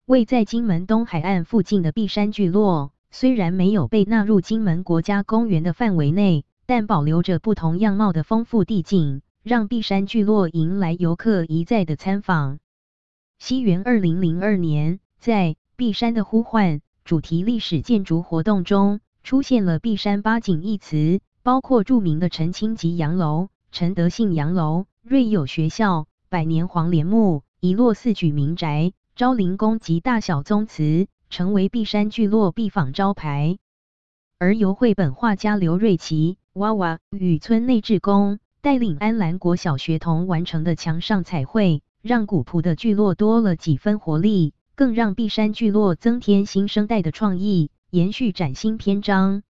位在金门东海岸附近的碧山聚落，虽然没有被纳入金门国家公园的范围内，但保留着不同样貌的丰富地景，让碧山聚落迎来游客一再的参访。西元2002年，在碧山的呼唤主题历史建筑活动中，出现了碧山八景一词，包括著名的陈清吉洋楼、陈德信洋楼、瑞友学校、百年黄莲墓、一落四举民宅、昭陵宫及大小宗祠，成为碧山聚落必访招牌。而由绘本画家刘瑞琪娃娃与村内志工带领安兰国小学童完成的墙上彩绘，让古朴的聚落多了几分活力，更让碧山聚落增添新生代的创意，延续崭新篇章。